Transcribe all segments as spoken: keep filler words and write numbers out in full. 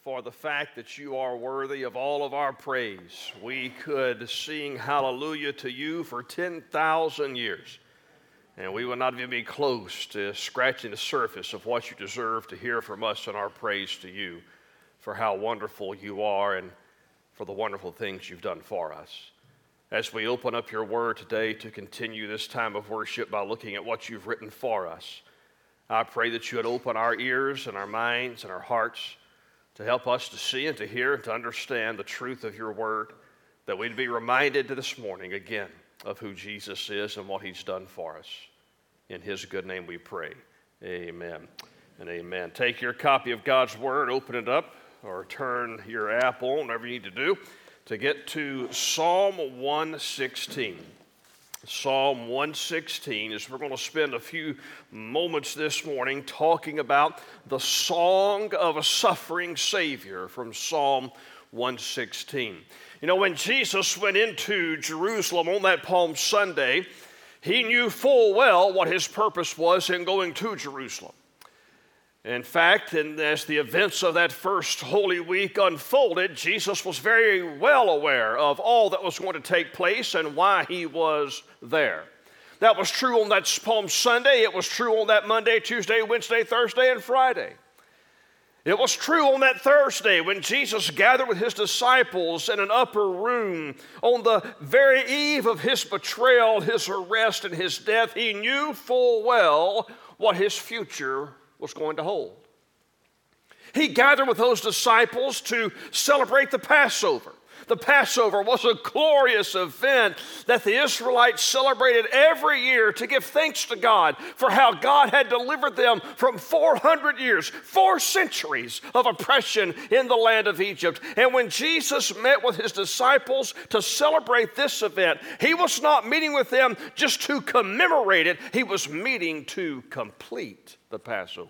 for the fact that you are worthy of all of our praise. We could sing hallelujah to you for ten thousand years, and we would not even be close to scratching the surface of what you deserve to hear from us in our praise to you for how wonderful you are and for the wonderful things you've done for us. As we open up your word today to continue this time of worship by looking at what you've written for us, I pray that you would open our ears and our minds and our hearts to help us to see and to hear and to understand the truth of your word, that we'd be reminded this morning again of who Jesus is and what he's done for us. In his good name we pray. Amen and amen. Take your copy of God's word, open it up, or turn your app on, whatever you need to do, to get to Psalm one sixteen. Psalm one sixteen, as we're going to spend a few moments this morning talking about the song of a suffering Savior from Psalm one sixteen. You know, when Jesus went into Jerusalem on that Palm Sunday, he knew full well what his purpose was in going to Jerusalem. In fact, and as the events of that first Holy Week unfolded, Jesus was very well aware of all that was going to take place and why he was there. That was true on that Palm Sunday. It was true on that Monday, Tuesday, Wednesday, Thursday, and Friday. It was true on that Thursday when Jesus gathered with his disciples in an upper room on the very eve of his betrayal, his arrest, and his death. He knew full well what his future was going to hold. He gathered with those disciples to celebrate the Passover. The Passover was a glorious event that the Israelites celebrated every year to give thanks to God for how God had delivered them from four hundred years, four centuries of oppression in the land of Egypt. And when Jesus met with his disciples to celebrate this event, he was not meeting with them just to commemorate it. He was meeting to complete the Passover.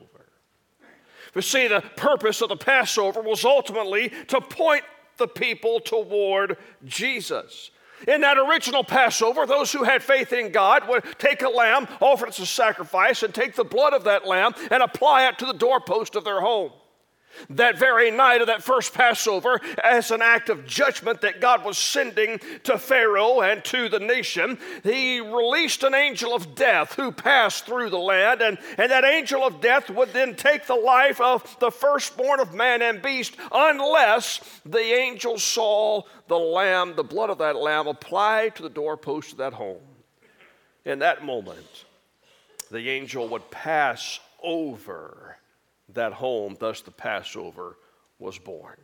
You see, the purpose of the Passover was ultimately to point the people toward Jesus. In that original Passover, those who had faith in God would take a lamb, offer it as a sacrifice, and take the blood of that lamb and apply it to the doorpost of their home. That very night of that first Passover, as an act of judgment that God was sending to Pharaoh and to the nation, he released an angel of death who passed through the land, and, and that angel of death would then take the life of the firstborn of man and beast unless the angel saw the lamb, the blood of that lamb, applied to the doorpost of that home. In that moment, the angel would pass over that home, thus the Passover was born.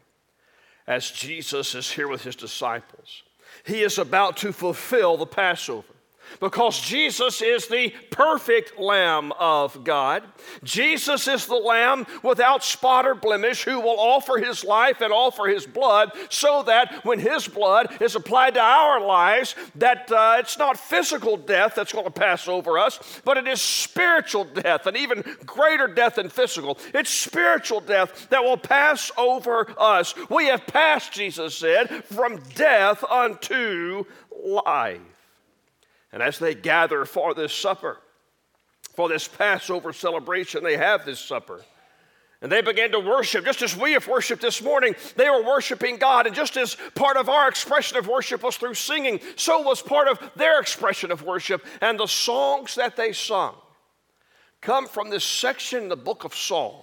As Jesus is here with his disciples, he is about to fulfill the Passover. Because Jesus is the perfect Lamb of God. Jesus is the Lamb without spot or blemish who will offer his life and offer his blood so that when his blood is applied to our lives, that uh, it's not physical death that's going to pass over us, but it is spiritual death, and even greater death than physical. It's spiritual death that will pass over us. We have passed, Jesus said, from death unto life. And as they gather for this supper, for this Passover celebration, they have this supper. And they began to worship, just as we have worshiped this morning. They were worshiping God, and just as part of our expression of worship was through singing, so was part of their expression of worship. And the songs that they sung come from this section in the book of Psalms.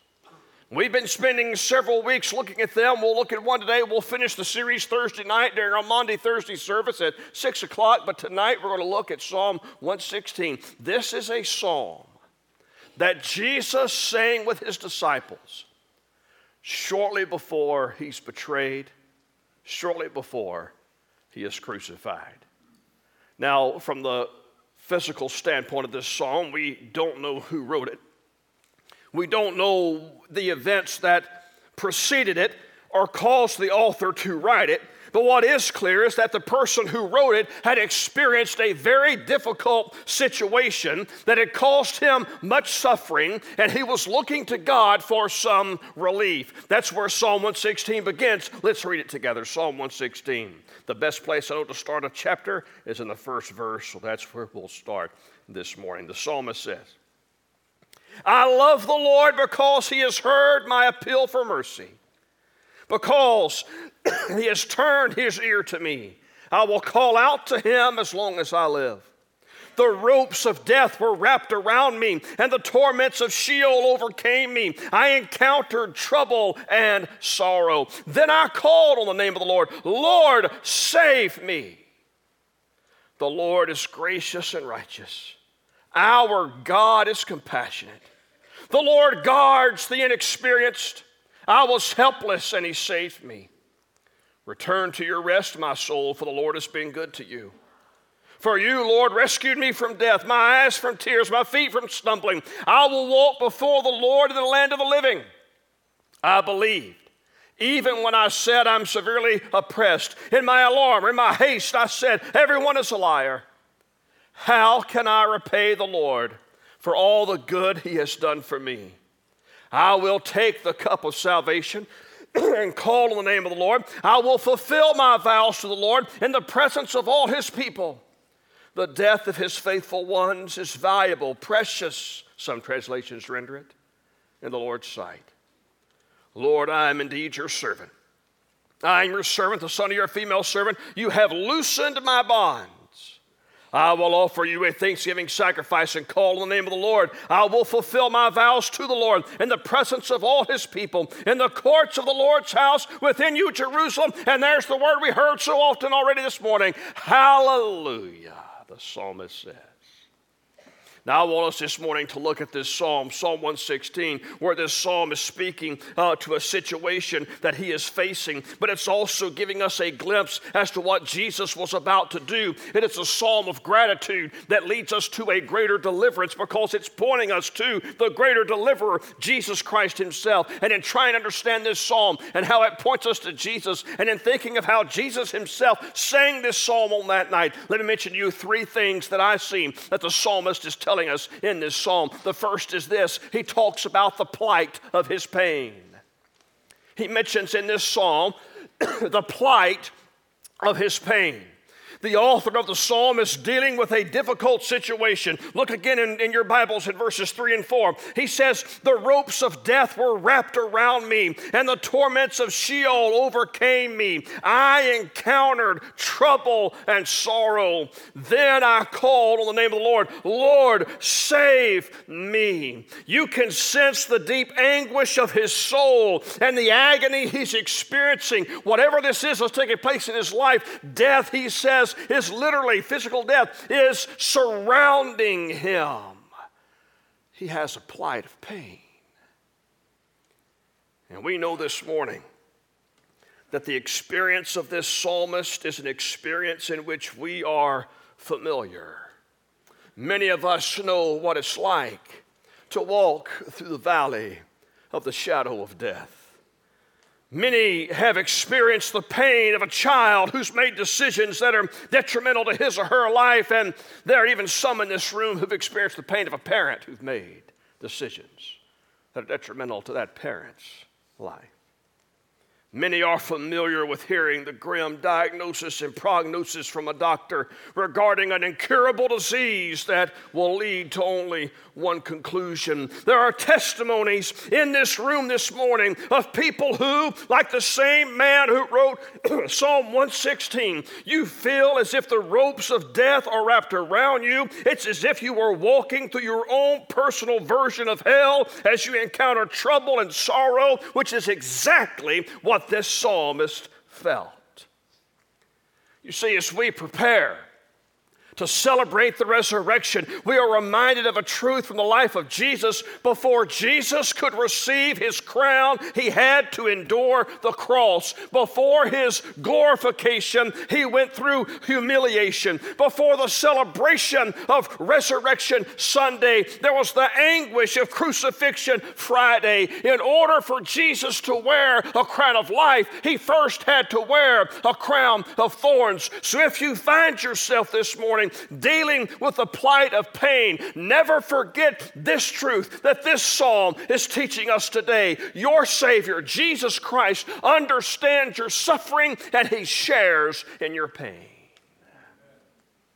We've been spending several weeks looking at them. We'll look at one today. We'll finish the series Thursday night during our Monday, Thursday service at six o'clock. But tonight we're going to look at Psalm one sixteen. This is a psalm that Jesus sang with his disciples shortly before he's betrayed, shortly before he is crucified. Now, from the physical standpoint of this psalm, we don't know who wrote it. We don't know the events that preceded it or caused the author to write it. But what is clear is that the person who wrote it had experienced a very difficult situation that had caused him much suffering, and he was looking to God for some relief. That's where Psalm one sixteen begins. Let's read it together. Psalm one sixteen. The best place I know to start a chapter is in the first verse, so that's where we'll start this morning. The psalmist says, I love the Lord because he has heard my appeal for mercy. because he has turned his ear to me. I will call out to him as long as I live. The ropes of death were wrapped around me, and the torments of Sheol overcame me. I encountered trouble and sorrow. Then I called on the name of the Lord. Lord, save me. The Lord is gracious and righteous. Our God is compassionate. The Lord guards the inexperienced. I was helpless, and he saved me. Return to your rest, my soul, for the Lord has been good to you. For you, Lord, rescued me from death, my eyes from tears, my feet from stumbling. I will walk before the Lord in the land of the living. I believed, even when I said I'm severely oppressed. In my alarm, in my haste, I said, everyone is a liar. How can I repay the Lord for all the good he has done for me? I will take the cup of salvation and call on the name of the Lord. I will fulfill my vows to the Lord in the presence of all his people. The death of his faithful ones is valuable, precious, some translations render it, in the Lord's sight. Lord, I am indeed your servant. I am your servant, the son of your female servant. You have loosened my bonds. I will offer you a thanksgiving sacrifice and call on the name of the Lord. I will fulfill my vows to the Lord in the presence of all his people, in the courts of the Lord's house within you, Jerusalem. And there's the word we heard so often already this morning. Hallelujah, the psalmist says. Now I want us this morning to look at this psalm, Psalm one sixteen, where this psalm is speaking uh, to a situation that he is facing, but it's also giving us a glimpse as to what Jesus was about to do. And it's a psalm of gratitude that leads us to a greater deliverance because it's pointing us to the greater deliverer, Jesus Christ himself. And in trying to understand this psalm and how it points us to Jesus, and in thinking of how Jesus himself sang this psalm on that night, let me mention to you three things that I see that the psalmist is telling us in this psalm. The first is this: he talks about the plight of his pain. He mentions in this psalm the plight of his pain. The author of the psalm is dealing with a difficult situation. Look again in, in your Bibles in verses three and four. He says, the ropes of death were wrapped around me, and the torments of Sheol overcame me. I encountered trouble and sorrow. Then I called on the name of the Lord. Lord, save me. You can sense the deep anguish of his soul and the agony he's experiencing. Whatever this is that's taking place in his life, death, he says, is literally, physical death is surrounding him. He has a plight of pain. And we know this morning that the experience of this psalmist is an experience in which we are familiar. Many of us know what it's like to walk through the valley of the shadow of death. Many have experienced the pain of a child who's made decisions that are detrimental to his or her life, and there are even some in this room who've experienced the pain of a parent who've made decisions that are detrimental to that parent's life. Many are familiar with hearing the grim diagnosis and prognosis from a doctor regarding an incurable disease that will lead to only one conclusion. There are testimonies in this room this morning of people who, like the same man who wrote Psalm one sixteen, you feel as if the ropes of death are wrapped around you. It's as if you were walking through your own personal version of hell as you encounter trouble and sorrow, which is exactly what this psalmist felt. You see, as we prepare to celebrate the resurrection, we are reminded of a truth from the life of Jesus. Before Jesus could receive his crown, he had to endure the cross. Before his glorification, he went through humiliation. Before the celebration of Resurrection Sunday, there was the anguish of crucifixion Friday. In order for Jesus to wear a crown of life, he first had to wear a crown of thorns. So if you find yourself this morning dealing with the plight of pain, never forget this truth that this psalm is teaching us today. Your Savior, Jesus Christ, understands your suffering and he shares in your pain.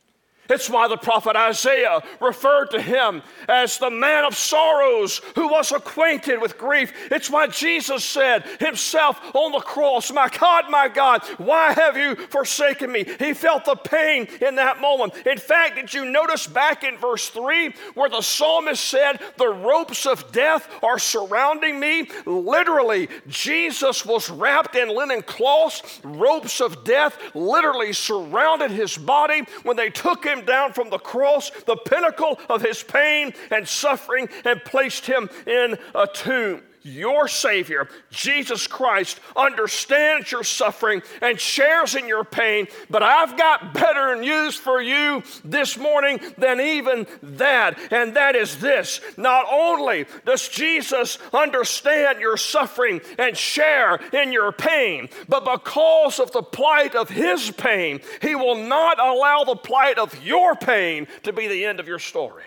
It's why the prophet Isaiah referred to him as the man of sorrows who was acquainted with grief. It's why Jesus said himself on the cross, "My God, my God, why have you forsaken me?" He felt the pain in that moment. In fact, did you notice back in verse three where the psalmist said, "The ropes of death are surrounding me"? Literally, Jesus was wrapped in linen cloths. Ropes of death literally surrounded his body when they took him down from the cross, the pinnacle of his pain and suffering, and placed him in a tomb. Your Savior, Jesus Christ, understands your suffering and shares in your pain, but I've got better news for you this morning than even that, and that is this: not only does Jesus understand your suffering and share in your pain, but because of the plight of his pain, he will not allow the plight of your pain to be the end of your story.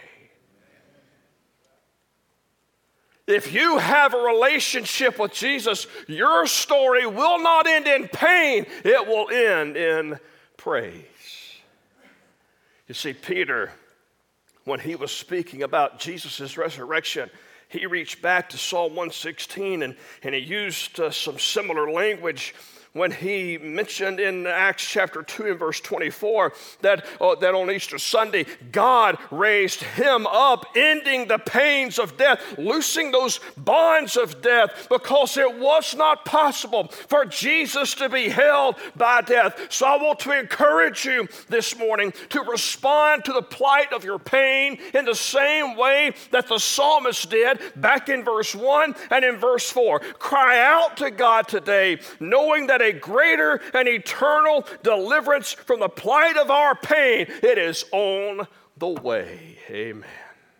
If you have a relationship with Jesus, your story will not end in pain. It will end in praise. You see, Peter, when he was speaking about Jesus' resurrection, he reached back to Psalm one sixteen and, and he used uh, some similar language when he mentioned in Acts chapter two and verse twenty-four that, uh, that on Easter Sunday, God raised him up, ending the pains of death, loosing those bonds of death, because it was not possible for Jesus to be held by death. So I want to encourage you this morning to respond to the plight of your pain in the same way that the psalmist did back in verse one and in verse four. Cry out to God today, knowing that a greater and eternal deliverance from the plight of our pain, it is on the way. Amen.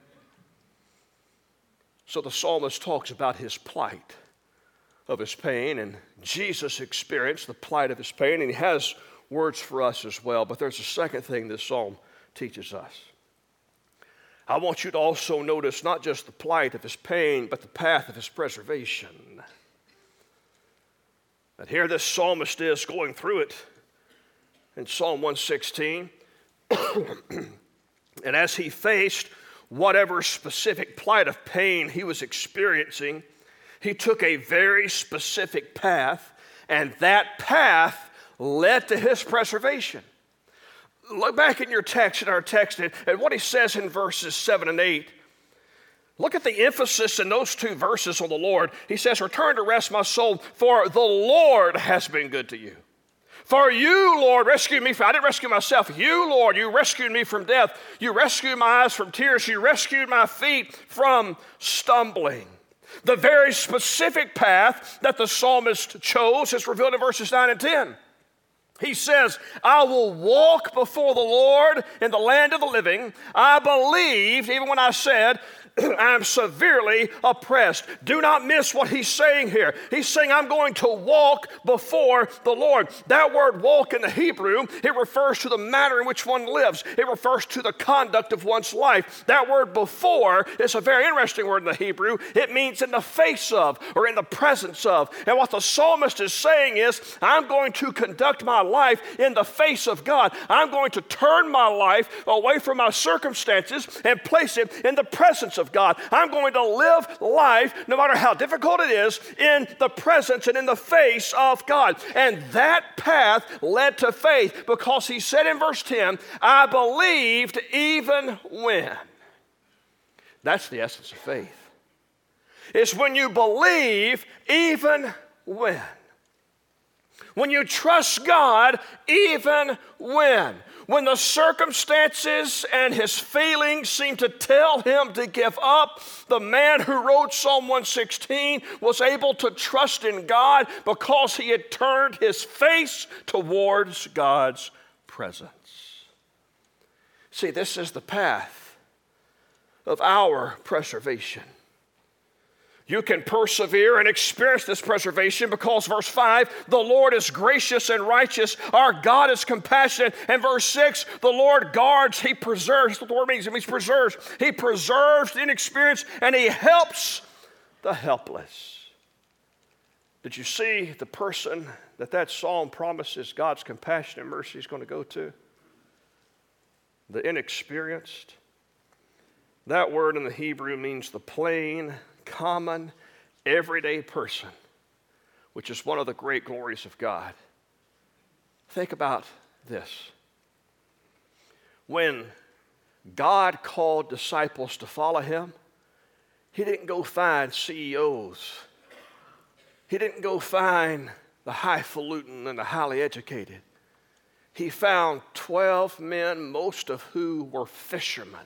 So the psalmist talks about his plight of his pain, and Jesus experienced the plight of his pain, and he has words for us as well. But there's a second thing this psalm teaches us. I want you to also notice not just the plight of his pain, but the path of his preservation. And here this psalmist is going through it in Psalm one sixteen. And as he faced whatever specific plight of pain he was experiencing, he took a very specific path, and that path led to his preservation. Look back in your text, in our text, at what he says in verses seven and eight. Look at the emphasis in those two verses on the Lord. He says, "Return to rest, my soul, for the Lord has been good to you. For you, Lord, rescued me from, I didn't rescue myself. You, Lord, you rescued me from death. You rescued my eyes from tears. You rescued my feet from stumbling." The very specific path that the psalmist chose is revealed in verses nine and ten. He says, "I will walk before the Lord in the land of the living. I believed, even when I said, I'm severely oppressed." Do not miss what he's saying here. He's saying, I'm going to walk before the Lord. That word walk in the Hebrew, it refers to the manner in which one lives. It refers to the conduct of one's life. That word before is a very interesting word in the Hebrew. It means in the face of or in the presence of. And what the psalmist is saying is, I'm going to conduct my life in the face of God. I'm going to turn my life away from my circumstances and place it in the presence of God. I'm going to live life, no matter how difficult it is, in the presence and in the face of God. And that path led to faith, because he said in verse ten, I believed even when. That's the essence of faith. It's when you believe even when. When you trust God even when. When the circumstances and his feelings seem to tell him to give up, the man who wrote Psalm one sixteen was able to trust in God because he had turned his face towards God's presence. See, this is the path of our preservation. You can persevere and experience this preservation because verse five, the Lord is gracious and righteous. Our God is compassionate. And verse six, the Lord guards, he preserves. That's what the word means. It means preserves. He preserves the inexperienced and he helps the helpless. Did you see the person that that psalm promises God's compassion and mercy is going to go to? the inexperienced. That word in the Hebrew means the plain, common, everyday person, which is one of the great glories of God. Think about this. When God called disciples to follow him, he didn't go find C E Os. He didn't go find the highfalutin and the highly educated. He found twelve men, most of who were fishermen,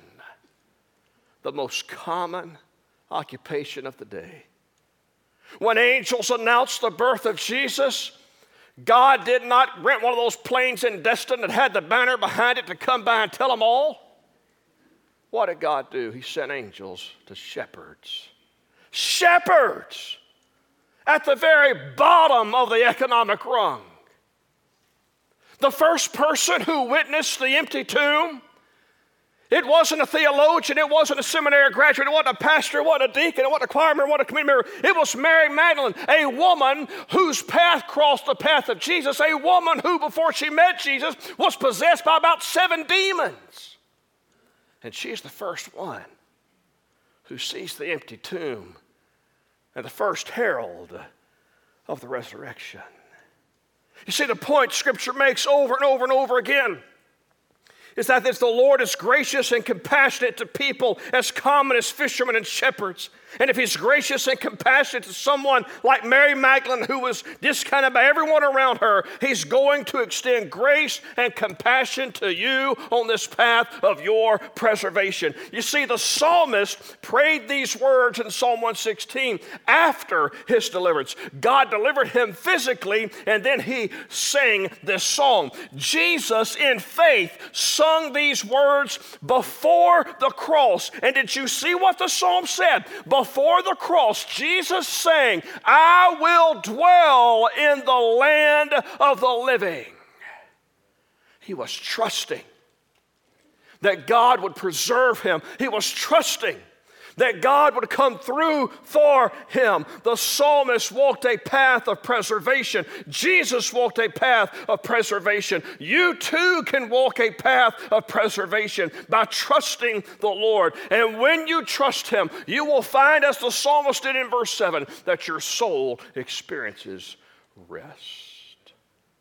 the most common occupation of the day. When angels announced the birth of Jesus, God did not rent one of those planes in Destin that had the banner behind it to come by and tell them all. What did God do? He sent angels to shepherds. Shepherds! At the very bottom of the economic rung. The first person who witnessed the empty tomb, it wasn't a theologian, it wasn't a seminary graduate, it wasn't a pastor, it wasn't a deacon, it wasn't a choir member, it wasn't a community member. It was Mary Magdalene, a woman whose path crossed the path of Jesus, a woman who, before she met Jesus, was possessed by about seven demons. And she's the first one who sees the empty tomb and the first herald of the resurrection. You see, the point Scripture makes over and over and over again is that the Lord is gracious and compassionate to people as common as fishermen and shepherds. And if he's gracious and compassionate to someone like Mary Magdalene, who was discounted by everyone around her, he's going to extend grace and compassion to you on this path of your preservation. You see, the psalmist prayed these words in Psalm one sixteen after his deliverance. God delivered him physically, and then he sang this song. Jesus, in faith, sung these words before the cross. And did you see what the psalm said? Before the cross, Jesus sang, I will dwell in the land of the living. He was trusting that God would preserve him. He was trusting that God would come through for him. The psalmist walked a path of preservation. Jesus walked a path of preservation. You too can walk a path of preservation by trusting the Lord. And when you trust him, you will find, as the psalmist did in verse seven, that your soul experiences rest.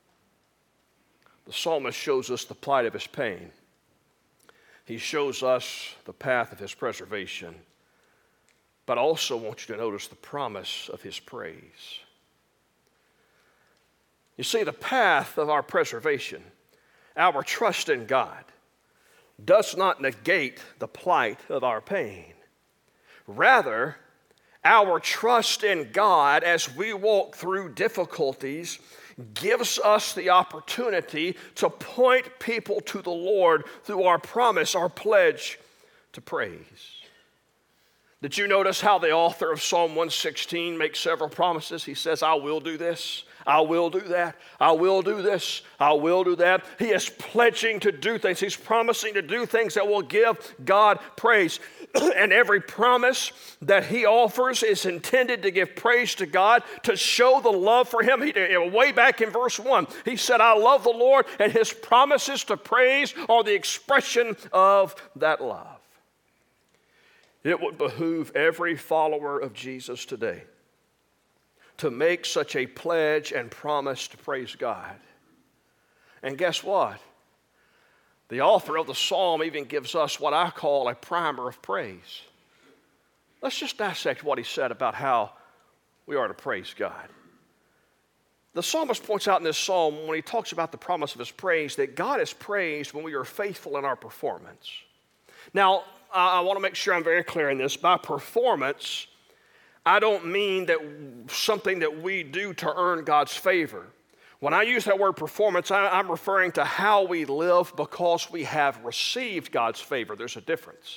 The psalmist shows us the plight of his pain. He shows us the path of his preservation. But I also want you to notice the promise of his praise. You see, the path of our preservation, our trust in God, does not negate the plight of our pain. Rather, our trust in God as we walk through difficulties gives us the opportunity to point people to the Lord through our promise, our pledge to praise. Did you notice how the author of Psalm one sixteen makes several promises? He says, I will do this, I will do that, I will do this, I will do that. He is pledging to do things. He's promising to do things that will give God praise. And every promise that he offers is intended to give praise to God, to show the love for him. He, way back in verse one, he said, I love the Lord, and his promises to praise are the expression of that love. It would behoove every follower of Jesus today to make such a pledge and promise to praise God. And guess what? The author of the psalm even gives us what I call a primer of praise. Let's just dissect what he said about how we are to praise God. The psalmist points out in this psalm, when he talks about the promise of his praise, that God is praised when we are faithful in our performance. Now, I want to make sure I'm very clear in this. By performance, I don't mean that something that we do to earn God's favor. When I use that word performance, I'm referring to how we live because we have received God's favor. There's a difference.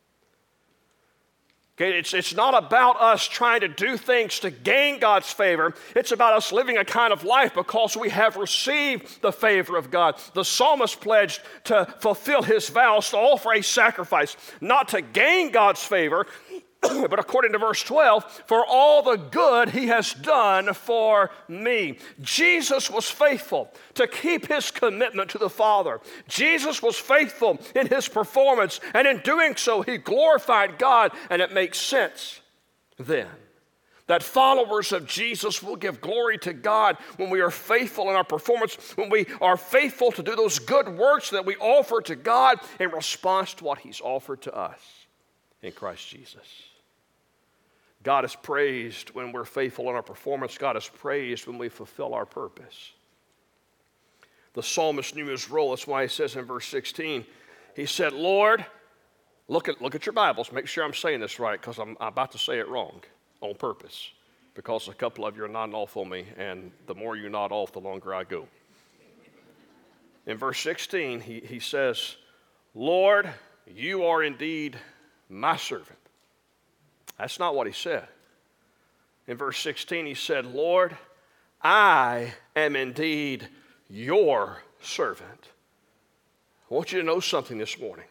Okay, it's, it's not about us trying to do things to gain God's favor. It's about us living a kind of life because we have received the favor of God. The psalmist pledged to fulfill his vows to offer a sacrifice, not to gain God's favor, But according to verse twelve, for all the good he has done for me. Jesus was faithful to keep his commitment to the Father. Jesus was faithful in his performance, and in doing so, he glorified God, and it makes sense then that followers of Jesus will give glory to God when we are faithful in our performance, when we are faithful to do those good works that we offer to God in response to what he's offered to us in Christ Jesus. God is praised when we're faithful in our performance. God is praised when we fulfill our purpose. The psalmist knew his role. That's why he says in verse sixteen, he said, Lord, look at, look at your Bibles. Make sure I'm saying this right, because I'm, I'm about to say it wrong on purpose, because a couple of you are nodding off on me, and the more you nod off, the longer I go. In verse sixteen, he, he says, Lord, you are indeed my servant. That's not what he said. In verse sixteen, he said, Lord, I am indeed your servant. I want you to know something this morning.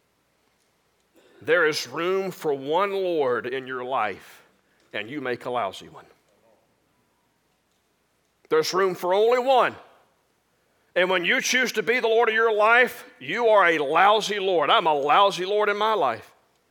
There is room for one Lord in your life, and you make a lousy one. There's room for only one. And when you choose to be the Lord of your life, you are a lousy Lord. I'm a lousy Lord in my life.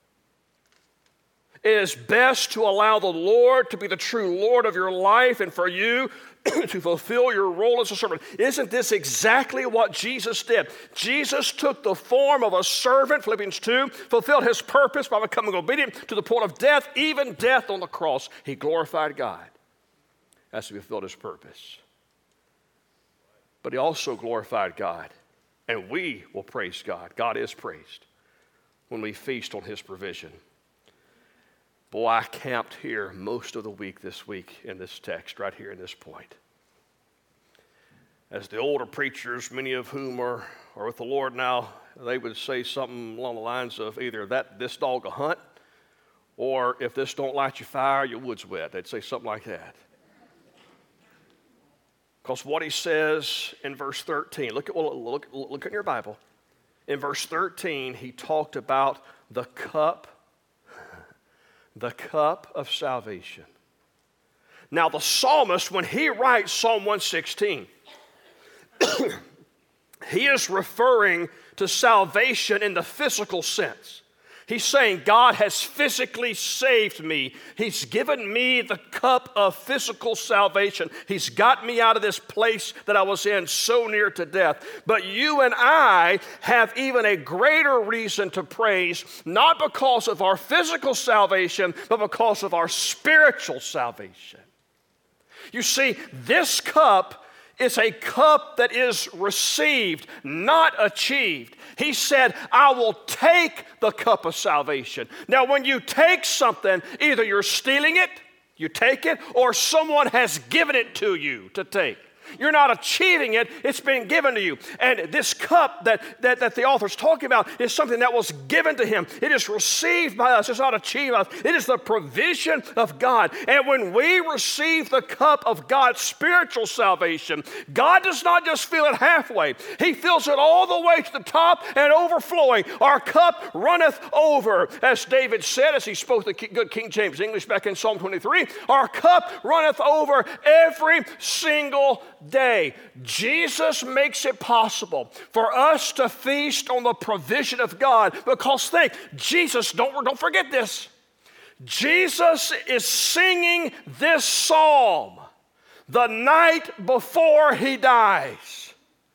It is best to allow the Lord to be the true Lord of your life and for you to fulfill your role as a servant. Isn't this exactly what Jesus did? Jesus took the form of a servant, Philippians two, fulfilled his purpose by becoming obedient to the point of death, even death on the cross. He glorified God as he fulfilled his purpose. But he also glorified God, and we will praise God. God is praised when we feast on his provision. Boy, I camped here most of the week this week in this text, right here in this point. As the older preachers, many of whom are, are with the Lord now, they would say something along the lines of either that this dog a hunt, or if this don't light your fire, your wood's wet. They'd say something like that. Because what he says in verse thirteen, look at, look, look at your Bible. In verse thirteen, he talked about the cup The cup of salvation. Now the psalmist, when he writes Psalm one sixteen, he is referring to salvation in the physical sense. He's saying, God has physically saved me. He's given me the cup of physical salvation. He's got me out of this place that I was in so near to death. But you and I have even a greater reason to praise, not because of our physical salvation, but because of our spiritual salvation. You see, this cup is a cup that is received, not achieved. He said, I will take the cup of salvation. Now, when you take something, either you're stealing it, you take it, or someone has given it to you to take. You're not achieving it, it's been given to you. And this cup that, that, that the author's talking about is something that was given to him. It is received by us, it's not achieved by us. It is the provision of God. And when we receive the cup of God's spiritual salvation, God does not just fill it halfway. He fills it all the way to the top and overflowing. Our cup runneth over. As David said, as he spoke the good King James English back in Psalm twenty-three, our cup runneth over every single day. Jesus makes it possible for us to feast on the provision of God, because think, Jesus, don't, don't forget this. Jesus is singing this psalm the night before he dies.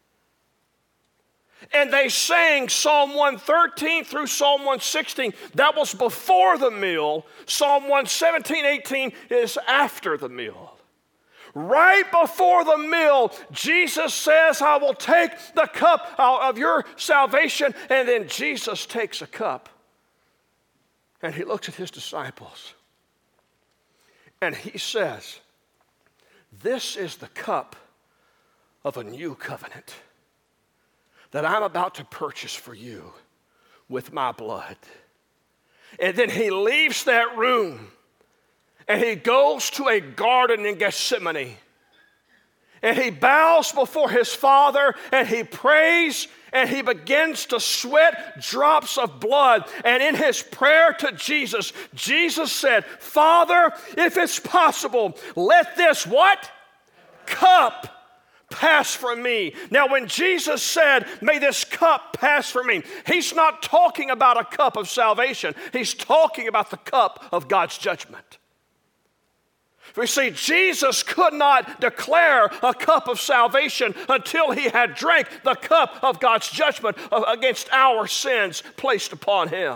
And they sang Psalm one thirteen through Psalm one sixteen. That was before the meal. Psalm one seventeen, eighteen is after the meal. Right before the meal, Jesus says, I will take the cup of your salvation. And then Jesus takes a cup and he looks at his disciples and he says, this is the cup of a new covenant that I'm about to purchase for you with my blood. And then he leaves that room and he goes to a garden in Gethsemane. and he bows before his Father, and he prays, and he begins to sweat drops of blood. And in his prayer to Jesus, Jesus said, Father, if it's possible, let this what? Cup pass from me. Now, when Jesus said, may this cup pass from me, he's not talking about a cup of salvation. He's talking about the cup of God's judgment. We see Jesus could not declare a cup of salvation until he had drank the cup of God's judgment against our sins placed upon him.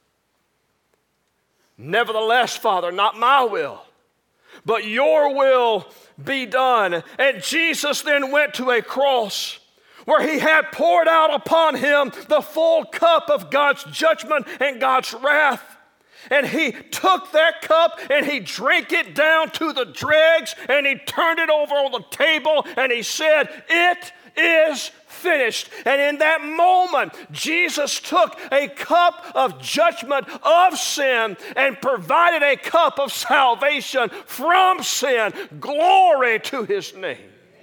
Nevertheless, Father, not my will, but your will be done. And Jesus then went to a cross where he had poured out upon him the full cup of God's judgment and God's wrath. And he took that cup and he drank it down to the dregs, and he turned it over on the table and he said, it is finished. And in that moment, Jesus took a cup of judgment of sin and provided a cup of salvation from sin. Glory to his name.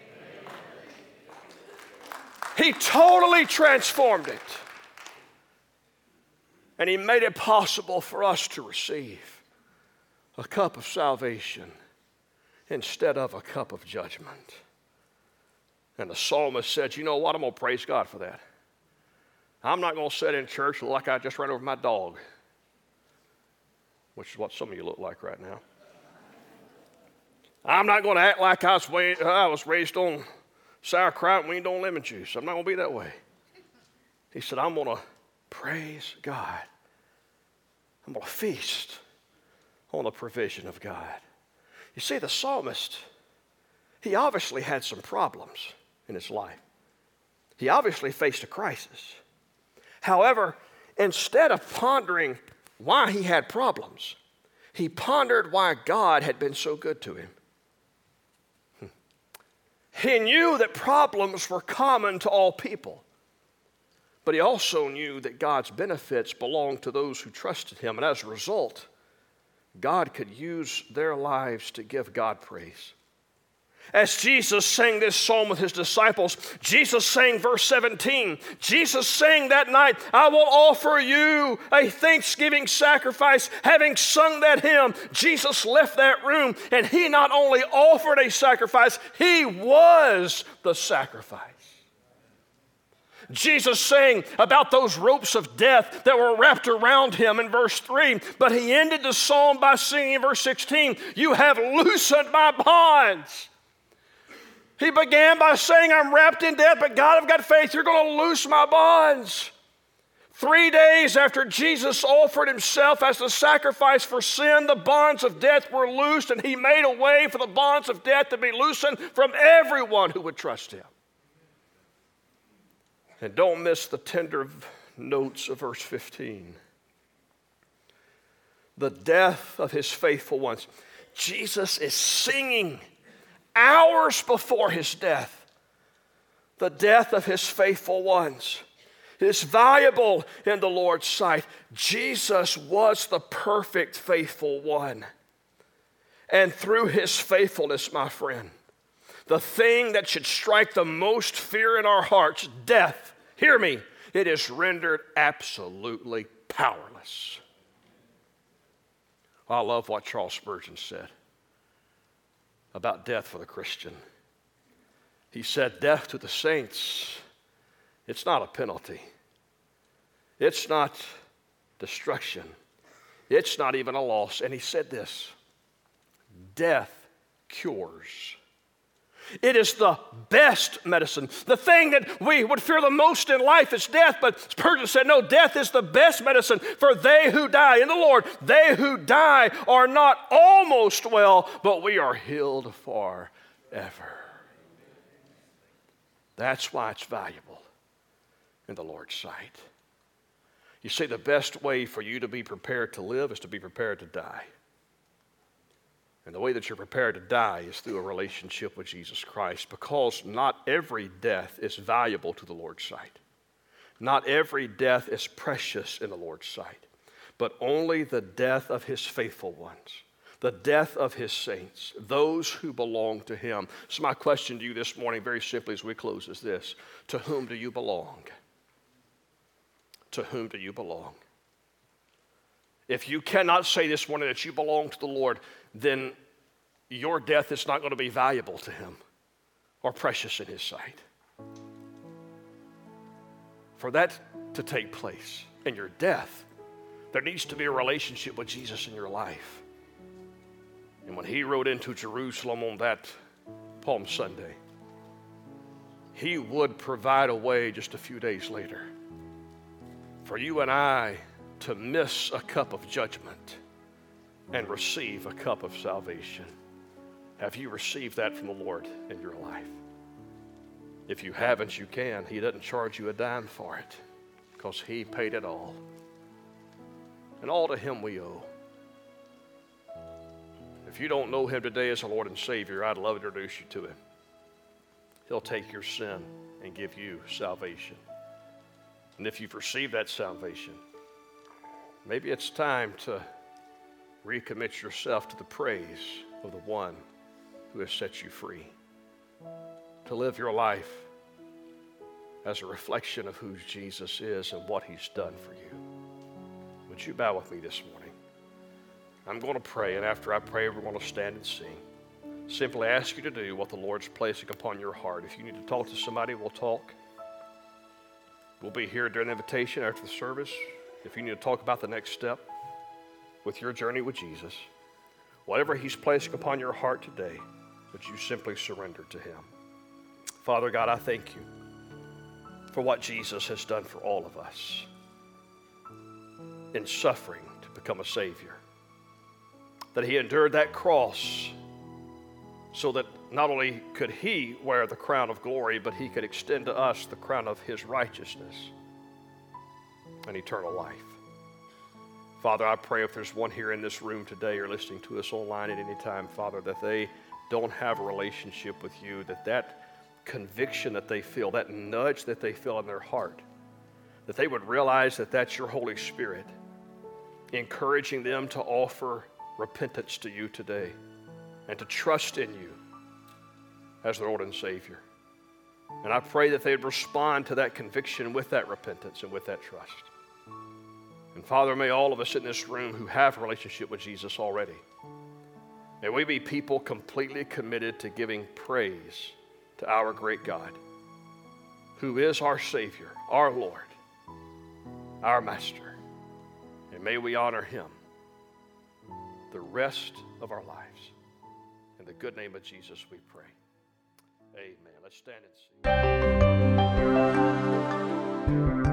He totally transformed it. And he made it possible for us to receive a cup of salvation instead of a cup of judgment. And the psalmist said, you know what, I'm going to praise God for that. I'm not going to sit in church like I just ran over my dog, which is what some of you look like right now. I'm not going to act like I was, I was raised on sauerkraut and weaned on lemon juice. I'm not going to be that way. He said, I'm going to praise God. I'm going to feast on the provision of God. You see, the psalmist, he obviously had some problems in his life. He obviously faced a crisis. However, instead of pondering why he had problems, he pondered why God had been so good to him. He knew that problems were common to all people. But he also knew that God's benefits belonged to those who trusted him. And as a result, God could use their lives to give God praise. As Jesus sang this psalm with his disciples, Jesus sang verse seventeen. Jesus sang that night, I will offer you a thanksgiving sacrifice. Having sung that hymn, Jesus left that room, and he not only offered a sacrifice, he was the sacrifice. Jesus sang about those ropes of death that were wrapped around him in verse three, but he ended the psalm by singing in verse sixteen, you have loosened my bonds. He began by saying, I'm wrapped in death, but God, I've got faith, you're going to loose my bonds. Three days after Jesus offered himself as the sacrifice for sin, the bonds of death were loosed, and he made a way for the bonds of death to be loosened from everyone who would trust him. And don't miss the tender notes of verse fifteen. The death of his faithful ones. Jesus is singing hours before his death. The death of his faithful ones is valuable in the Lord's sight. Jesus was the perfect faithful one. And through his faithfulness, my friend, the thing that should strike the most fear in our hearts, death, hear me, it is rendered absolutely powerless. I love what Charles Spurgeon said about death for the Christian. He said, death to the saints, it's not a penalty. It's not destruction. It's not even a loss. And he said this, death cures. It is the best medicine. The thing that we would fear the most in life is death, but Spurgeon said, no, death is the best medicine, for they who die in the Lord, they who die are not almost well, but we are healed forever. That's why it's valuable in the Lord's sight. You see, the best way for you to be prepared to live is to be prepared to die. And the way that you're prepared to die is through a relationship with Jesus Christ, because not every death is valuable to the Lord's sight. Not every death is precious in the Lord's sight, but only the death of his faithful ones. the death of his saints, those who belong to him. So my question to you this morning, very simply as we close, is this: to whom do you belong? To whom do you belong? If you cannot say this morning that you belong to the Lord, then your death is not going to be valuable to him or precious in his sight. For that to take place in your death, there needs to be a relationship with Jesus in your life. And when he rode into Jerusalem on that Palm Sunday, he would provide a way just a few days later for you and I to miss a cup of judgment and receive a cup of salvation. Have you received that from the Lord in your life? If you haven't, you can. He doesn't charge you a dime for it because he paid it all. And all to him we owe. If you don't know him today as a Lord and Savior, I'd love to introduce you to him. He'll take your sin and give you salvation. And if you've received that salvation, maybe it's time to recommit yourself to the praise of the one who has set you free. To live your life as a reflection of who Jesus is and what he's done for you. Would you bow with me this morning? I'm going to pray, and after I pray, we're going to stand and sing. Simply ask you to do what the Lord's placing upon your heart. If you need to talk to somebody, we'll talk. We'll be here during the invitation after the service. If you need to talk about the next step with your journey with Jesus, whatever he's placing upon your heart today, would you simply surrender to him? Father God, I thank you for what Jesus has done for all of us in suffering to become a Savior. That he endured that cross so that not only could he wear the crown of glory, but he could extend to us the crown of his righteousness and eternal life. Father, I pray if there's one here in this room today or listening to us online at any time, Father, that they don't have a relationship with you, that that conviction that they feel, that nudge that they feel in their heart, that they would realize that that's your Holy Spirit encouraging them to offer repentance to you today and to trust in you as their Lord and Savior. And I pray that they'd respond to that conviction with that repentance and with that trust. And Father, may all of us in this room who have a relationship with Jesus already, may we be people completely committed to giving praise to our great God, who is our Savior, our Lord, our Master. And may we honor him the rest of our lives. In the good name of Jesus we pray. Amen. Let's stand and sing.